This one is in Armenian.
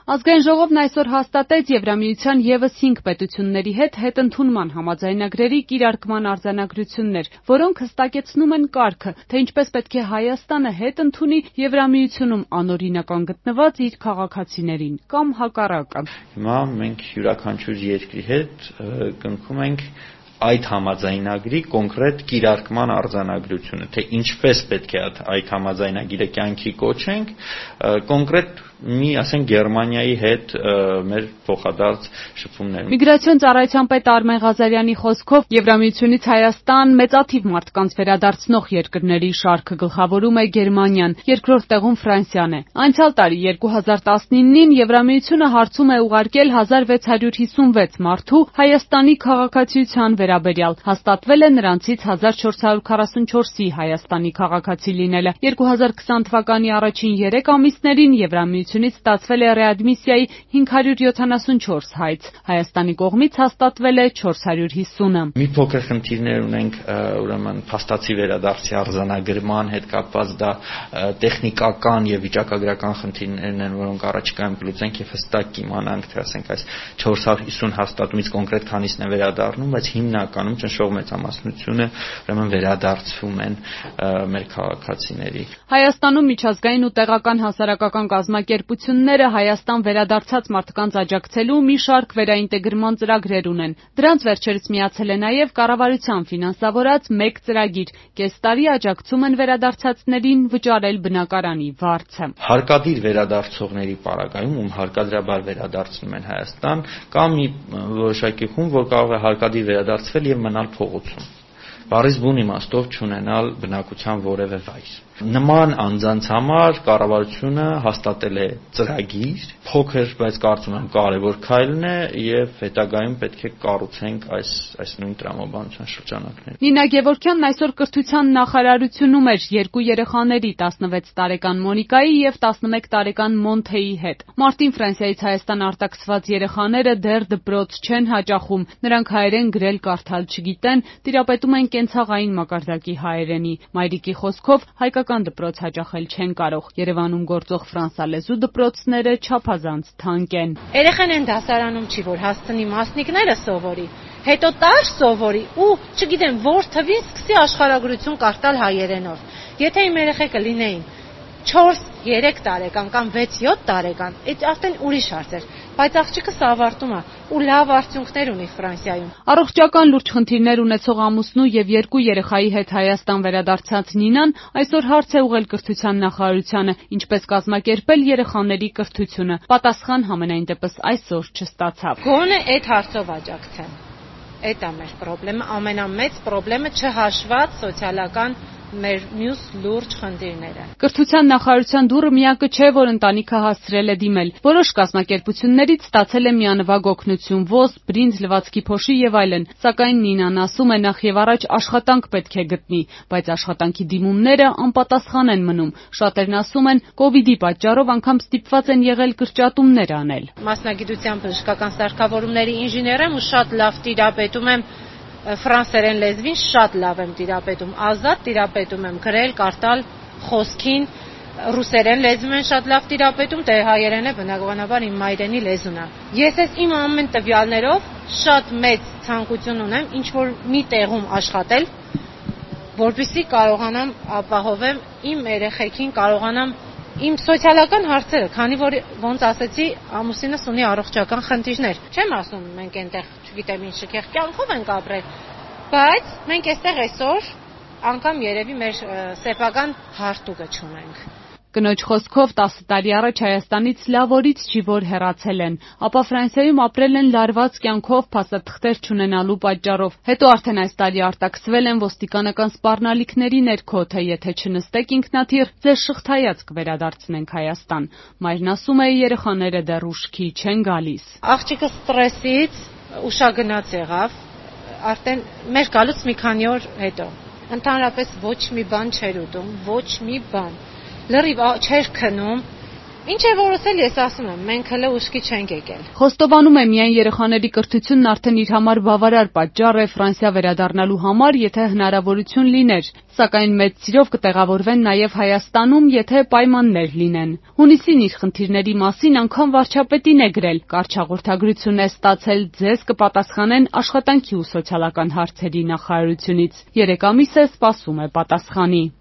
Ազգային ժողովն այսօր հաստատեց Եվրամիության ևս 5 պետությունների հետ հետընդունման համաձայնագրերի կիրարկման արձանագրություններ, որոնք հստակեցնում են կարգը, թե ինչպես պետք է Հայաստանը հետ ընդունի Եվրամիությունում անօրինական գտնված իր քաղաքացիներին կամ հակառակը։ Հիմա մենք յուրաքանչյուր երկրի հետ կնքում ենք այդ համաձայնագրի կոնկրետ կիրարկման արձանագրությունը, թե ինչպես պետք է այդ համաձայնագիրը կյանքի կոչենք, կոնկրետ ասենք Գերմանիայի հետ մեր փոխադարձ շփումներում։ Միգրացիոն ծառայության պետ Արմեն Ղազարյանի խոսքով Եվրամիությունից Հայաստան մեծաթիվ մարդկանց վերադարձնող երկրների շարքը գլխավորում է Գերմանիան, երկրորդ տեղում Ֆրանսիան է։ Անցյալ տարի 2019-ին Եվրամիությունը հարցում է ուղարկել 1656 մարդու Հայաստանի քաղաքացիության վերաբերյալ, հաստատվել է նրանցից 1444-ի Հայաստանի քաղաքացի լինելը։ 2020 թվականի առաջին 3 ամիսներին Եվրամիությունից ստացվել է ռեադմիսիայի 574 հայց, Հայաստանի կողմից հաստատվել է 450-ը։ Մի փոքր խնդիրներ ունենք, ուրեմն փաստացի վերադարձի արձանագրման հետ կապված, դա տեխնիկական եւ վիճակագրական խնդիրներն են, որոնք առաջիկայում կլուծենք եւ հստակ կիմանանք, թե ասենք այս 450 հաստատումից կոնկրետ քանիսն է վերադառնում, բայց հիմնականում ճնշող մեծամասնությունը ուրեմն վերադարձվում են մեր քաղաքացիների։ Հայաստանում միջազգային ու տեղական հասարակական կազմակերպությունները Հայաստան վերադարձած մարդկանց աջակցելու մի շարք վերաինտեգրման ծրագրեր ունեն։ Դրանց վերջերս միացել է նաև կառավարության ֆինանսավորած մեկ ծրագիր։ Կես տարի աջակցում են վերադարձածներին վճարել բնակարանի վարձը։ Հարկադիր վերադարձողների պարագայում, ում հարկադրաբար վերադարձնում են Հայաստան, կա մի որոշակի խումբ, որ կարող է հարկադիր վերադարձվել եւ մնալ փողոցում, բառից բուն իմաստով չունենալ բնակության որևէ վայր։ Նման անձանց համար կառավարությունը հաստատել է ծրագիր, փոքր, բայց կարծում եմ կարևոր քայլն է եւ հետագայում պետք է կառուցենք այս նույն տրամաբանության շրջանակները։ Նինա Գևորգյանն այսօր կրթության նախարարությունում էր 2 երեխաների 16 տարեկան Մոնիկայի եւ 11 տարեկան Մոնթեի հետ։ Մարտին Ֆրանսիայից Հայաստան արտաքսված երեխաները դեռ դպրոց չեն հաճախում, նրանք հայերեն գրել կարդալ չգիտեն, տիրապետում են կենցաղային մակարդակի հայերենի։ Մայրիկի խոսքով հայկական դպրոց հաճախել չեն կարող։ Երևանում գործող ֆրանսալեզու դպրոցները չափազանց թանկ են։ Երեխան են դասարանում չի, որ հասցնի մասնիկները սովորի, հետո տար սովորի ու չգիտեմ որ թվին սկսի աշխարհագրություն կարդալ հայերենով։ Եթե իմ երեխեքը լինեին 4-3 տարեկան կամ 6-7 տարեկան, այդ արդեն ուրիշ հարց էր, բայց աղջիկս ավարտում է ու լավ արդյունքներ ունի Ֆրանսիայում։ Առողջական լուրջ խնդիրներ ունեցող ամուսնու եւ 2 երեխայի հետ Հայաստան վերադարձած Նինան այսօր հարց է ուղղել կրթության նախարարությանը, ինչպես կազմակերպել երեխաների կրթությունը։ Պատասխան համենայն դեպս այսօր չստացավ։ Գոնե այդ հարցով աջակցեն։ Այդ է մեր խնդրեմը, ամենամեծ խնդրեմը չհաշված սոցիալական մեր մյուս լուրջ խնդիրները։ Կրթության նախարարության դուռը միակը չէ, որ ընտանիքը հասցրել է դիմել։ Որոշ կազմակերպություններից ստացել է միանվագ օգնություն, ոսպ, բրինձ, լվացքի փոշի եւ այլն։ Սակայն Նինան ասում է նախ եւ առաջ աշխատանք պետք է գտնի, բայց աշխատանքի դիմումները անպատասխան են մնում։ Շատերն ասում են, կոവിഡ്ի պատճառով անգամ ստիպված են եղել կրճատումներ անել։ Մասնագիտությամբ բժշկական սարքավորումների ինժեներ եմ ու շատ լավ տիրապետում եմ ֆրանսերեն լեզվին, շատ լավ եմ տիրապետում, ազատ տիրապետում եմ գրել, կարդալ, խոսքին, ռուսերեն լեզվում են շատ լավ տիրապետում, դե հայերենը բնականաբար իմ մայրենի լեզուն է։ Ես այս իմ ամեն տվյալներով շատ մեծ ցանկություն ունեմ ինչ որ մի տեղում աշխատել, որպեսզի կարողանամ ապահովեմ իմ երեխեքին, կարողանամ իմ սոցիալական հարցերը, քանի որ ոնց ասեցի, ամուսինս ունի առողջական խնդիրներ։ Չեմ ասում մենք այնտեղ, չգիտեմ ինչ շքեղ կյանքով ենք ապրել, բայց մենք այստեղ այսօր անգամ երևի մեր սեփական հարթուկը չունենք։ Կնոջ խոսքով 10 տարի առաջ Հայաստանից լավ օրից չի որ հեռացել են, ապա Ֆրանսիայում ապրել են լարված կյանքով փաստաթղթեր չունենալու պատճառով։ Հետո արդեն այս տարի արտաքսվել են ոստիկանական սպառնալիքների ներքո, թե եթե չնստեք ինքնաթիռ, ձեզ շղթայած կվերադարձնենք Հայաստան։ Մայրն ասում է, երեխաները դեռ ուշքի չեն գալիս։ Աղջիկը ստրեսից ուշագնաց եղավ, արդեն մեր գալուց մի քանի օր հետո։ Ընդհանրապես ոչ մի բան չէր ուտում, ոչ մի բան։ Լրիվ չէր քնում, Ինչ է որոշել, ես ասում եմ, մենք հələ ուշքի չենք եկել։ Խոստովանում է միայն երեխաների կրթությունն արդեն իր համար բավարար պատճառ է Ֆրանսիա վերադառնալու համար, եթե հնարավորություն լիներ, սակայն մեծ սիրով կտեղավորվեն նաև Հայաստանում, եթե պայմաններ լինեն։ Հունիսին իր խնդիրների մասին անգամ վարչապետին է գրել, կարճ հաղորդագրություն է ստացել, ձեզ կպատասխանեն աշխատանքի ու սոցիալական հարցերի նախարարությունից։ 3 ամիս է սպասում է պատասխանի։